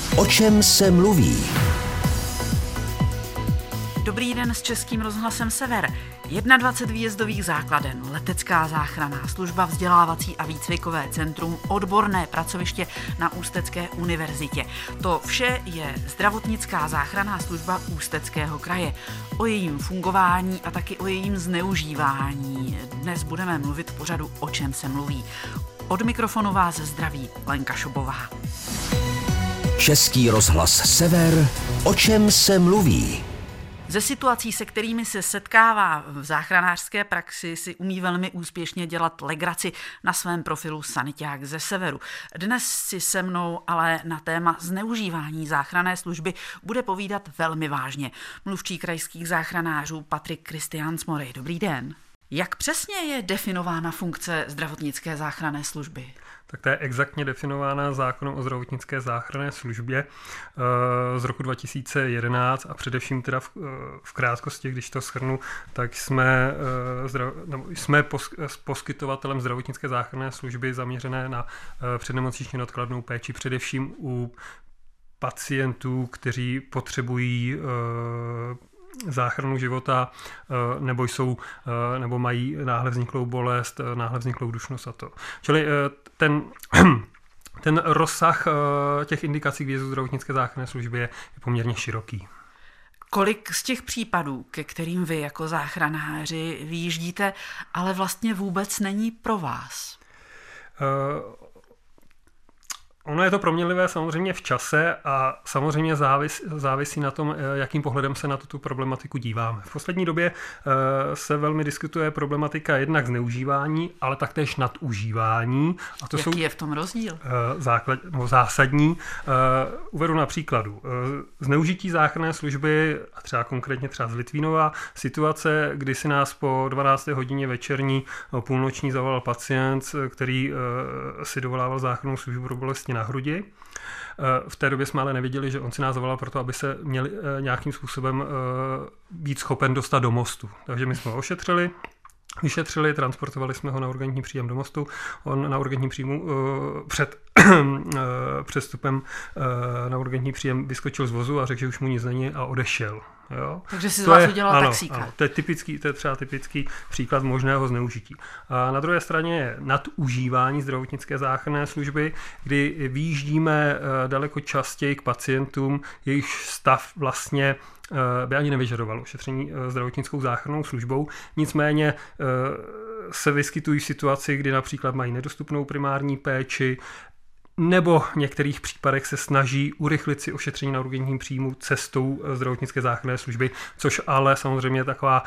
O čem se mluví? Dobrý den s Českým rozhlasem Sever. 21 výjezdových základen, letecká záchranná služba, vzdělávací a výcvikové centrum, odborné pracoviště na Ústecké univerzitě. To vše je zdravotnická záchranná služba Ústeckého kraje. O jejím fungování a taky o jejím zneužívání dnes budeme mluvit v pořadu O čem se mluví. Od mikrofonu vás zdraví Lenka Šobová. Český rozhlas Sever. O čem se mluví? Ze situací, se kterými se setkává v záchranářské praxi, si umí velmi úspěšně dělat legraci na svém profilu Saniťák ze Severu. Dnes si se mnou ale na téma zneužívání záchranné služby bude povídat velmi vážně mluvčí krajských záchranářů Patrik Kristiánsmory. Dobrý den. Jak přesně je definována funkce zdravotnické záchranné služby? Tak to je exaktně definována zákonem o zdravotnické záchranné službě z roku 2011 a především teda v krátkosti, když to shrnu, tak jsme poskytovatelem zdravotnické záchranné služby zaměřené na přednemocniční neodkladnou péči, především u pacientů, kteří potřebují záchranu života nebo mají náhle vzniklou bolest, náhle vzniklou dušnost a to. Čili ten rozsah těch indikací k výjezdu zdravotnické záchranné služby je poměrně široký. Kolik z těch případů, ke kterým vy jako záchranáři vyjíždíte, ale vlastně vůbec není pro vás? Ono je to proměnlivé samozřejmě v čase a samozřejmě závisí na tom, jakým pohledem se na tu problematiku díváme. V poslední době se velmi diskutuje problematika jednak zneužívání, ale taktéž nadužívání. A to Jaký je v tom rozdíl? Zásadní. Uvedu na příkladu. Zneužití záchranné služby, a třeba konkrétně třeba z Litvínova, situace, kdy si nás po 12. hodině večerní půlnoční zavolal pacient, který si dovolával záchrannou službu pro bolesti na hrudi. V té době jsme ale nevěděli, že on si nás zavolal proto, aby se měl nějakým způsobem být schopen dostat do mostu. Takže my jsme ho vyšetřili, transportovali jsme ho na urgentní příjem do mostu. On na urgentní příjmu před přestupem na urgentní příjem vyskočil z vozu a řekl, že už mu nic není a odešel. Jo? Takže si z vás udělal taxíka. Ano, to je třeba typický příklad možného zneužití. A na druhé straně je nadužívání zdravotnické záchranné služby, kdy vyjíždíme daleko častěji k pacientům, jejichž stav vlastně by ani nevyžadoval ošetření zdravotnickou záchrannou službou. Nicméně se vyskytují situaci, kdy například mají nedostupnou primární péči, nebo v některých případech se snaží urychlit si ošetření na urgentním příjmu cestou zdravotnické záchranné služby, což ale samozřejmě je taková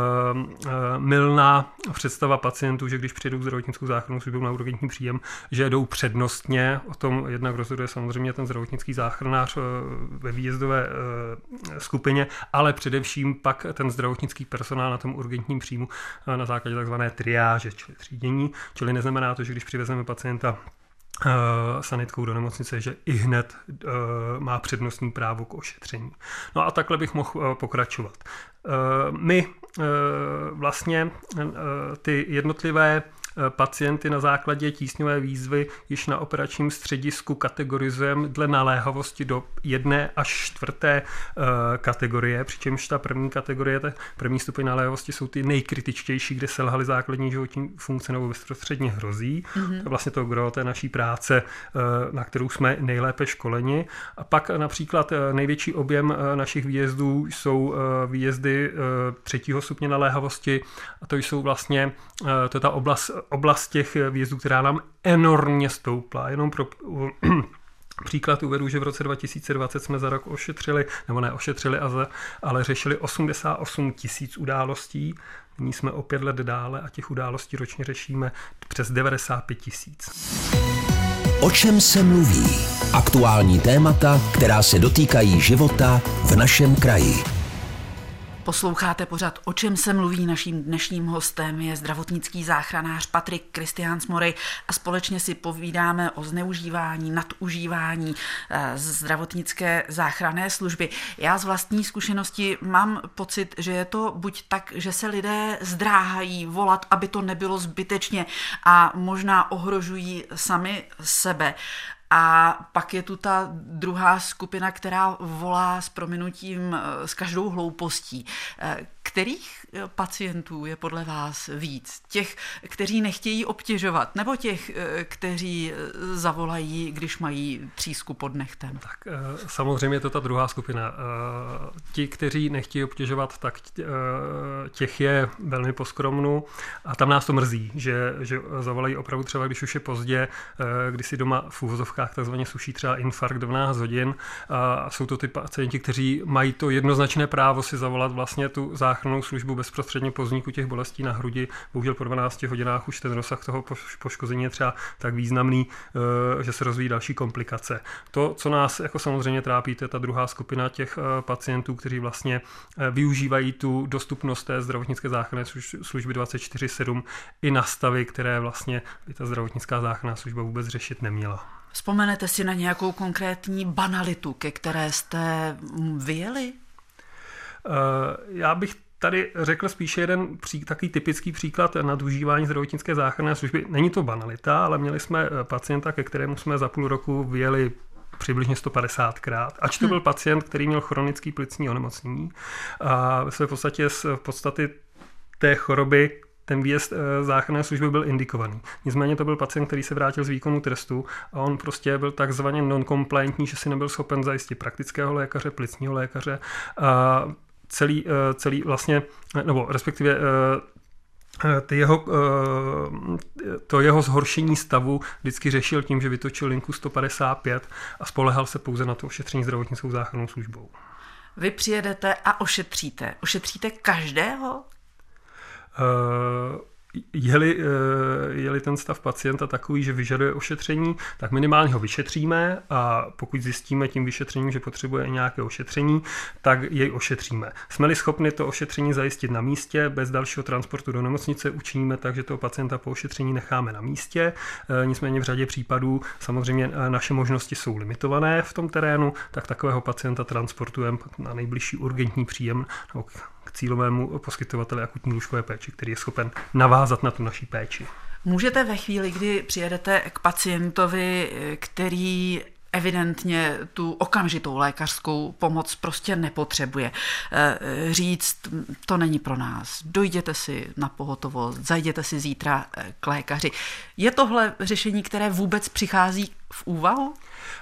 mylná představa pacientů, že když přijedou zdravotnickou záchrannou službu na urgentní příjem, že jdou přednostně. O tom jednak rozhoduje samozřejmě ten zdravotnický záchranář ve výjezdové skupině, ale především pak ten zdravotnický personál na tom urgentním příjmu na základě takzvané triáže, čili třídění. Čili neznamená to, že když přivezeme pacienta sanitkou do nemocnice, že ihned má přednostní právo k ošetření. No a takhle bych mohl pokračovat. My vlastně ty jednotlivé pacienty na základě tísňové výzvy již na operačním středisku kategorizujeme dle naléhavosti do 1. až 4. kategorie, přičemž ta první kategorie, první stupeň naléhavosti jsou ty nejkritičtější, kde selhaly základní životní funkce nebo bezprostředně hrozí. To je vlastně to gro té naší práce, na kterou jsme nejlépe školeni. A pak například největší objem našich výjezdů jsou výjezdy 3. stupně naléhavosti a to jsou vlastně to je ta oblast těch výjezdů, která nám enormně stoupla. Jenom pro příklad uvedu, že v roce 2020 jsme za rok ale řešili 88 000 událostí. Nyní jsme o 5 let dále a těch událostí ročně řešíme přes 95 000. O čem se mluví? Aktuální témata, která se dotýkají života v našem kraji. Posloucháte pořad O čem se mluví. Naším dnešním hostem je zdravotnický záchranář Patrik Kristiánsmory a společně si povídáme o zneužívání, nadužívání zdravotnické záchranné služby. Já z vlastní zkušenosti mám pocit, že je to buď tak, že se lidé zdráhají volat, aby to nebylo zbytečně a možná ohrožují sami sebe. A pak je tu ta druhá skupina, která volá s prominutím s každou hloupostí. Kterých pacientů je podle vás víc? Těch, kteří nechtějí obtěžovat, nebo těch, kteří zavolají, když mají třísku pod nechtem? Tak samozřejmě je to ta druhá skupina. Ti, kteří nechtějí obtěžovat, tak těch je velmi poskromnu a tam nás to mrzí, že zavolají opravdu třeba, když už je pozdě, když si doma v úvozovkách takzvaně suší třeba infarkt 12 hodin a jsou to ty pacienti, kteří mají to jednoznačné právo si zavolat vlastně tu záchrannou službu bezprostředně po vzniku těch bolestí na hrudi. Bohužel po 12 hodinách už ten rozsah toho poškození je třeba tak významný, že se rozvíjí další komplikace. To, co nás jako samozřejmě trápí, to je ta druhá skupina těch pacientů, kteří vlastně využívají tu dostupnost té zdravotnické záchranné služby 24/7 i na stavy, které vlastně by ta zdravotnická záchranná služba vůbec řešit neměla. Vzpomenete si na nějakou konkrétní banalitu, ke které jste vyjeli? Já bych tady řekl spíše jeden takový typický příklad nadužívání zdravotnické záchranné služby. Není to banalita, ale měli jsme pacienta, ke kterému jsme za půl roku vyjeli přibližně 150krát. Ač to byl pacient, který měl chronický plicní onemocnění a v podstatě z podstaty té choroby ten výjezd záchranné služby byl indikovaný. Nicméně to byl pacient, který se vrátil z výkonu trestu a on prostě byl takzvaně non-compliantní, že si nebyl schopen zajistit praktického lékaře, plicního lékaře. Celý vlastně, nebo respektive to jeho zhoršení stavu vždycky řešil tím, že vytočil linku 155 a spolehal se pouze na to ošetření zdravotnickou záchrannou službou. Vy přijedete a ošetříte. Ošetříte každého? Je-li ten stav pacienta takový, že vyžaduje ošetření, tak minimálně ho vyšetříme a pokud zjistíme tím vyšetřením, že potřebuje nějaké ošetření, tak jej ošetříme. Jsme-li schopni to ošetření zajistit na místě, bez dalšího transportu do nemocnice, učiníme tak, že toho pacienta po ošetření necháme na místě. Nicméně v řadě případů samozřejmě naše možnosti jsou limitované v tom terénu, tak takového pacienta transportujeme na nejbližší urgentní příjem nebo k cílovému poskytovateli akutní lůžkové péče, který je schopen navázat na tu naší péči. Můžete ve chvíli, kdy přijedete k pacientovi, který evidentně tu okamžitou lékařskou pomoc prostě nepotřebuje, říct, to není pro nás, dojděte si na pohotovost, zajděte si zítra k lékaři. Je tohle řešení, které vůbec přichází v úvahu?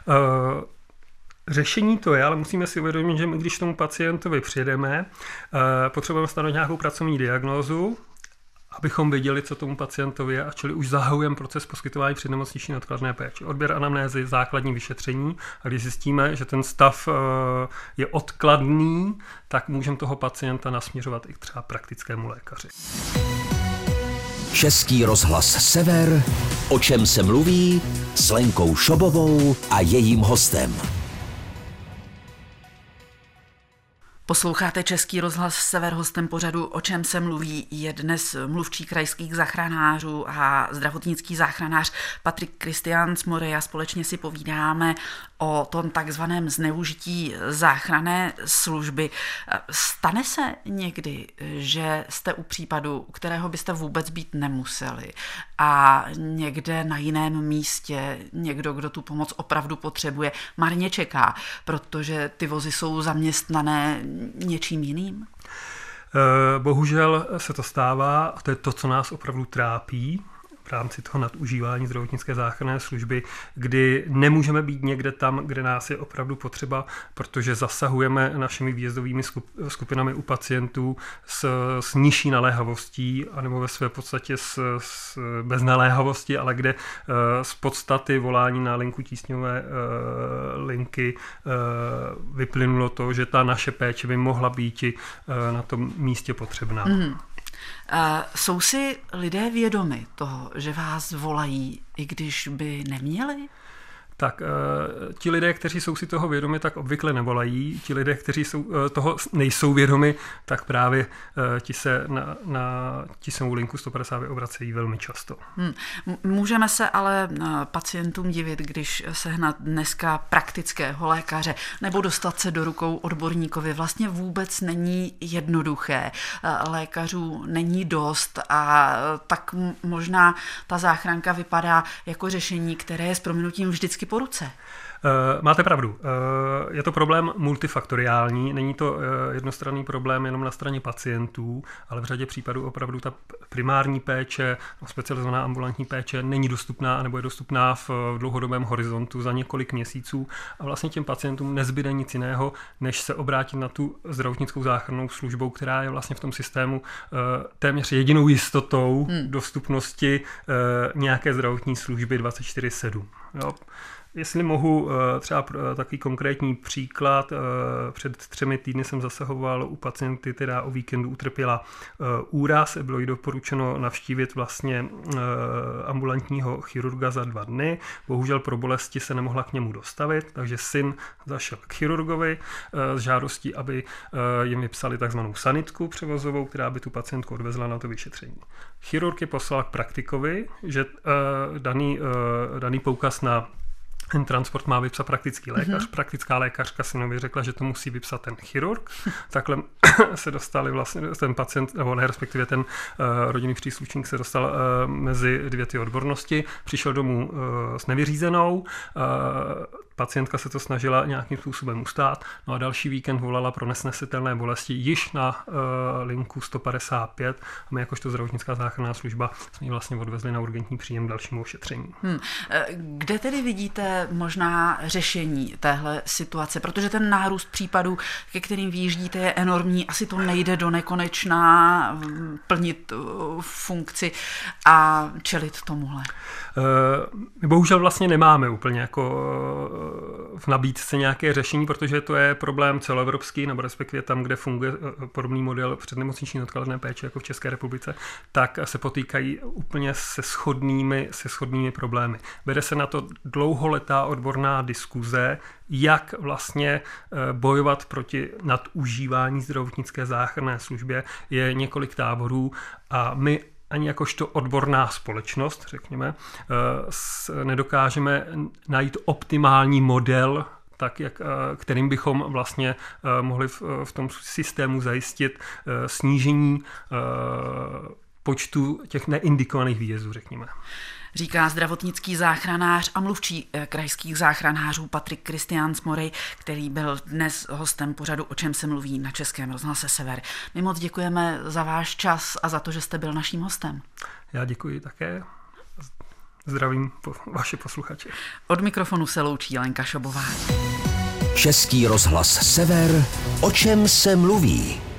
Řešení to je, ale musíme si uvědomit, že my, když tomu pacientovi přijedeme, potřebujeme stanovit nějakou pracovní diagnózu, abychom věděli, co tomu pacientovi je, a čili už zahajujeme proces poskytování přednemocniční neodkladné péče. Odběr anamnézy, základní vyšetření, a když zjistíme, že ten stav je odkladný, tak můžeme toho pacienta nasměřovat i třeba praktickému lékaři. Český rozhlas Sever, o čem se mluví, s Lenkou Šobovou a jejím hostem. Posloucháte Český rozhlas Sever, hostem pořadu O čem se mluví je dnes mluvčí krajských záchranářů a zdravotnický záchranář Patrik Kristián z Mory a společně si povídáme o tom takzvaném zneužití záchranné služby. Stane se někdy, že jste u případu, u kterého byste vůbec být nemuseli a někde na jiném místě někdo, kdo tu pomoc opravdu potřebuje, marně čeká, protože ty vozy jsou zaměstnané něčím jiným? Bohužel se to stává a to je to, co nás opravdu trápí v rámci toho nadužívání zdravotnické záchranné služby, kdy nemůžeme být někde tam, kde nás je opravdu potřeba, protože zasahujeme našimi výjezdovými skupinami u pacientů s nižší naléhavostí, anebo ve své podstatě bez naléhavosti, ale kde z podstaty volání na linku tísňové linky vyplynulo to, že ta naše péče by mohla být na tom místě potřebná. Jsou si lidé vědomi toho, že vás volají, i když by neměli? Tak ti lidé, kteří jsou si toho vědomi, tak obvykle nevolají. Ti lidé, kteří toho nejsou vědomi, tak právě ti se na tiskovou linku 150 obracejí velmi často. Můžeme se ale pacientům divit, když sehnat dneska praktického lékaře nebo dostat se do rukou odborníkovi vlastně vůbec není jednoduché. Lékařů není dost a tak možná ta záchranka vypadá jako řešení, které je s prominutím vždycky po ruce. Máte pravdu. Je to problém multifaktoriální, není to jednostranný problém jenom na straně pacientů, ale v řadě případů opravdu ta primární péče, specializovaná ambulantní péče není dostupná nebo je dostupná v dlouhodobém horizontu za několik měsíců a vlastně těm pacientům nezbyde nic jiného, než se obrátit na tu zdravotnickou záchrannou službou, která je vlastně v tom systému téměř jedinou jistotou dostupnosti nějaké zdravotní služby 24/7. Jo. Jestli mohu třeba takový konkrétní příklad, před 3 týdny jsem zasahoval u pacienty, která o víkendu utrpěla úraz, bylo jí doporučeno navštívit vlastně ambulantního chirurga za 2 dny, bohužel pro bolesti se nemohla k němu dostavit, takže syn zašel k chirurgovi s žádostí, aby jim vypsali takzvanou sanitku převozovou, která by tu pacientku odvezla na to vyšetření. Chirurg je poslal k praktikovi, že daný poukaz na ten transport má vypsat praktický lékař. Praktická lékařka synovi řekla, že to musí vypsat ten chirurg. Takhle se dostali vlastně ten pacient, nebo ne, respektive ten rodinný příslušník se dostal mezi 2 ty odbornosti. Přišel domů s nevyřízenou. Pacientka se to snažila nějakým způsobem ustát. No a další víkend volala pro nesnesitelné bolesti již na linku 155. A my jakožto zdravotnická záchranná služba jsme ji vlastně odvezli na urgentní příjem k dalšímu ošetření. Kde tedy vidíte možná řešení téhle situace? Protože ten nárůst případů, ke kterým vyjíždíte, je enormní. Asi to nejde do nekonečna plnit funkci a čelit tomuhle. My bohužel vlastně nemáme úplně jako v nabídce nějaké řešení, protože to je problém celoevropský, nebo respektive tam, kde funguje podobný model přednemocniční odkladné péče jako v České republice, tak se potýkají úplně se shodnými problémy. Vede se na to dlouholetá odborná diskuze, jak vlastně bojovat proti nadužívání zdravotnické záchranné službě. Je několik táborů a my ani jakožto odborná společnost, řekněme, nedokážeme najít optimální model, kterým bychom vlastně mohli v tom systému zajistit snížení počtu těch neindikovaných výjezdů, řekněme. Říká zdravotnický záchranář a mluvčí krajských záchranářů Patrik Kristiáns-Morej, který byl dnes hostem pořadu O čem se mluví na Českém rozhlase Sever. My moc děkujeme za váš čas a za to, že jste byl naším hostem. Já děkuji také. Zdravím vaše posluchače. Od mikrofonu se loučí Lenka Šobová. Český rozhlas Sever, o čem se mluví.